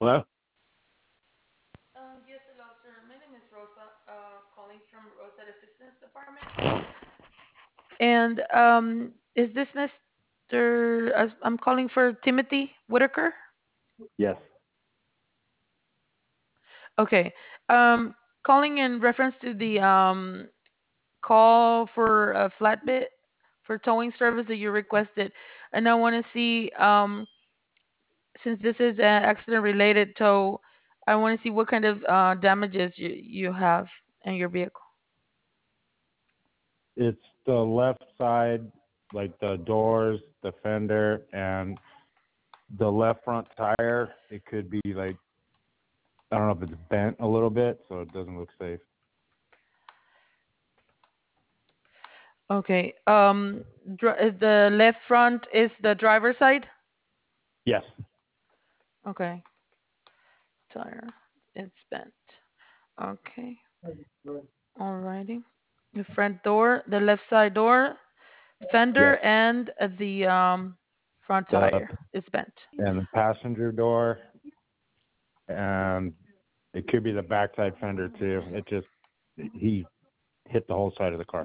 Hello? Yes, hello, sir. My name is Rosa, calling from Rosa Assistance Department. And is this Mr. I'm calling for Timothy Whitaker? Yes. Okay. Um, Calling in reference to the call for a flatbed for towing service that you requested, and I want to see since this is an accident related tow, I want to see what kind of damages you have in your vehicle. It's the left side, like the doors, the fender, and the left front tire. It could be like, I don't know if it's bent a little bit, so it doesn't look safe. Okay. The left front is the driver's side. Yes. Okay. Tire. It's bent. Okay. Alrighty. The front door, the left side door, Yes. fender, and the front The tire is bent. and the passenger door, and it could be the backside fender too. He hit the whole side of the car.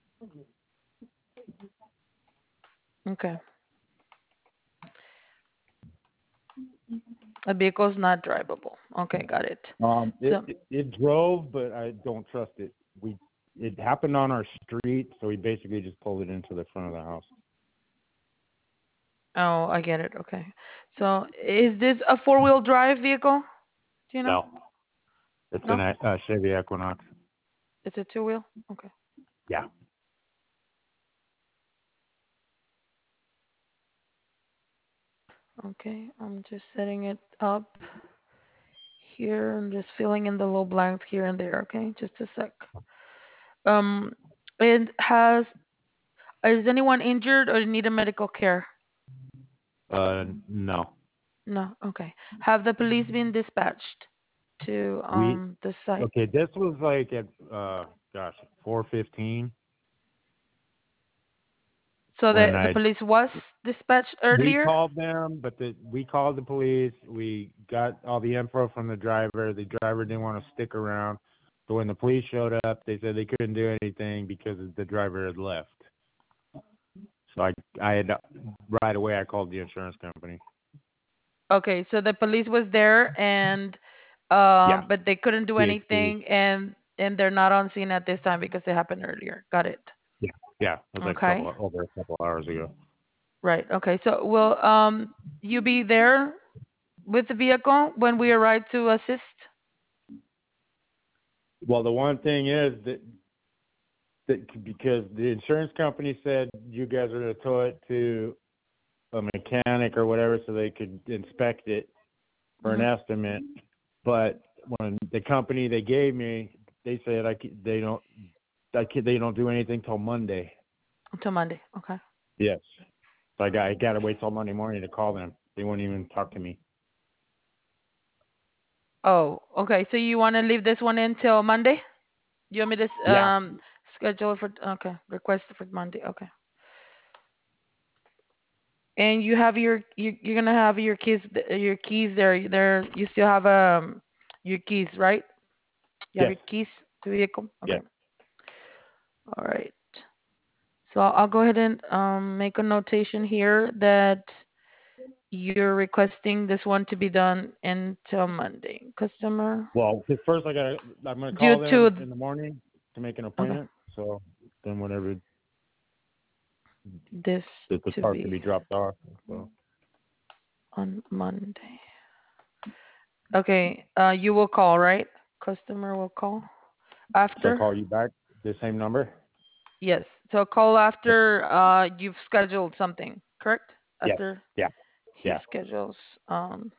Okay. The vehicle's not drivable. Okay, got it. It, So, it it drove, but I don't trust it. It happened on our street, so we basically just pulled it into the front of the house. oh, I get it. Okay. So, is this a four-wheel drive vehicle? Do you know? No, it's No? a Chevy Equinox. It's a two-wheel? Okay. Yeah. Okay. I'm just setting it up here and just filling in the little blanks here and there. Okay. Just a sec. Um, and is anyone injured or need a medical care? No. No. Okay. Have the police been dispatched to We the site? Okay. This was like at gosh, 4:15 So when the I police was dispatched we earlier? called them, but we called the police. We got all the info from the driver. The driver didn't want to stick around. So when the police showed up, they said they couldn't do anything because the driver had left. So I had right away I called the insurance company. Okay, so the police was there and Yeah. but they couldn't do CHP. anything and they're not on scene at this time because it happened earlier. Got it. Yeah. Yeah. It was like Okay. over a couple hours ago. Right. Okay. So will you be there with the vehicle when we arrive to assist? Well, the one thing is that because the insurance company said you guys are going to tow it to a mechanic or whatever so they could inspect it for an Hmm. estimate. But when the company they gave me, they said they don't do anything till Monday. Until Monday. Okay. Yes. So I got to wait till Monday morning to call them. They won't even talk to me. Oh, okay. So you want to leave this one until Monday? You want me to Yeah. schedule for okay, request for Monday. Okay. And you have you're gonna have your keys there. There you still have your keys, right? You have Yes. your keys to the vehicle. Okay. Yes. All right. So I'll go ahead and make a notation here that you're requesting this one to be done until Monday. Customer Well, 'cause first I'm gonna due call to them in the morning to make an okay appointment. So then whenever this the to car can be be dropped off. So on Monday. Okay. You will call, right? Customer will call so I after. call you back the same number. Yes. So call after you've scheduled something, correct? Yes. After Yeah. he Yeah. schedules um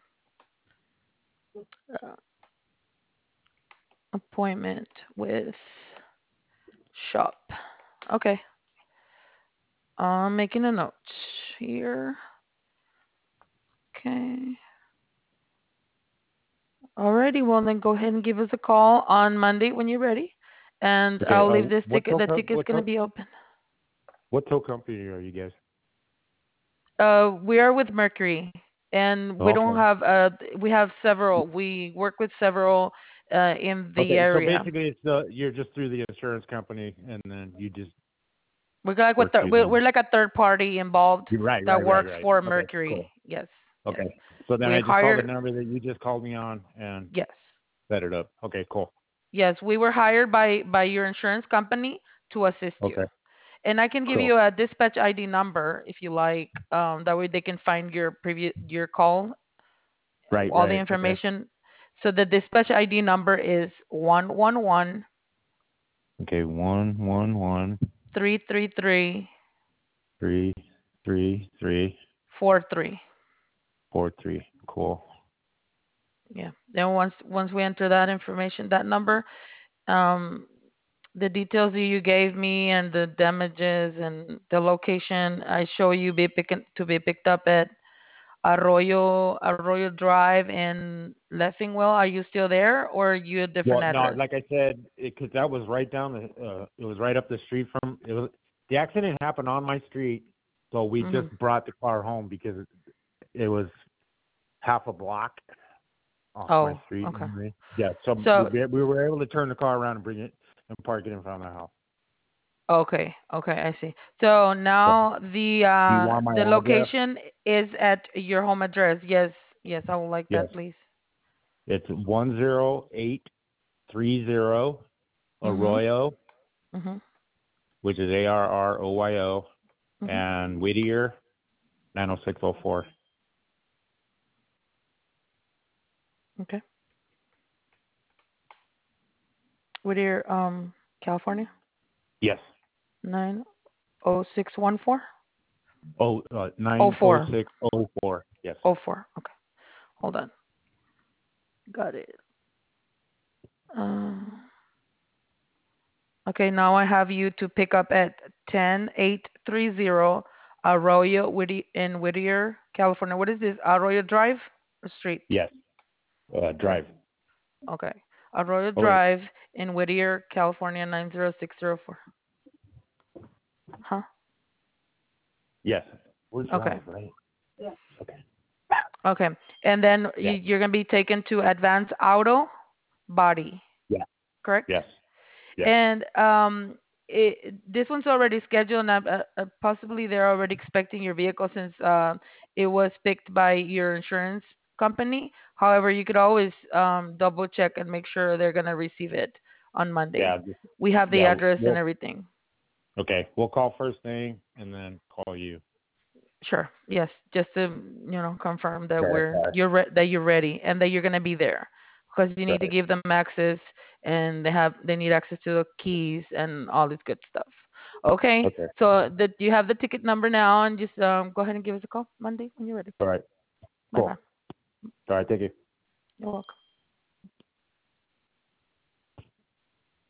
uh, appointment with shop. Okay. I'm making a note here. Okay. Alrighty, well then go ahead and give us a call on Monday when you're ready. And Okay. I'll leave this ticket. The ticket's What gonna be open. tow company are you guys? We are with Mercury. and we don't Okay. have we have several. We work with several in the Okay. So area. basically, you're just through the insurance company, and then you just We're like work through we're them. like a third party involved You're right. that Right. Right. works Right. for Okay. Mercury. Cool. Yes, yes. Okay. So then We I just call the hire. number that you just called me on and Yes, set it up. Okay. Cool. yes. We were hired by your insurance company to assist you. Okay. And I can give Cool. you a dispatch ID number if you like. That way they can find your call, Right. all the Right. Okay. information. So the dispatch ID number is 111 Okay. 111 333 333 43. 43. Cool. Yeah. Then once we enter that information, that number, um, the details that you gave me and the damages and the location, I show you to be picked up at Arroyo Drive in Leffingwell. Are you still there, or are you a different Well, no, address? like I said, because that was right down it was right up the street from. It was the accident happened on my street, so we Hmm. just brought the car home because it was half a block off my Oh, street. okay. Yeah, so So, we were able to turn the car around and bring it and park it in front of the house. okay, okay, I see. So So, now do you want my the address? location is at your home address. Yes, yes, I would like Yes, that, please. it's 10830 Mhm. Arroyo, Mhm. which is ARROYO, Mhm. and Whittier 90604. Okay. Whittier, California, Yes. 90614. Oh, Oh, 4. 90604. Yes. Oh, 4. Okay. Hold on. Got it. Um, okay, now I have you to pick up at 10830 Arroyo in Whittier, California. What is this? Arroyo Drive or Street? Yes. Okay. Drive. Okay. Arroyo Oh wait. Drive in Whittier, California 90604. Huh? Yes. We're Okay. drive, right? Okay. Okay. And then Yeah. you're going to be taken to Advanced Auto Body, Yeah. correct? Yes. Yes. And this one's already scheduled, and possibly they're already expecting your vehicle since it was picked by your insurance company. However, you could always double check and make sure they're going to receive it on Monday. Yeah. We have the Yeah. address and Well, everything. okay. We'll call first thing and then call you. Sure. Yes, just to confirm that Verify. that you're ready and that you're going to be there, because you need to Right. give them access, and they need access to the keys and all this good stuff. Okay. Okay. So that you have the ticket number now, and just go ahead and give us a call Monday when you're ready. All right. Bye bye. Cool. All right. Thank you. You're welcome.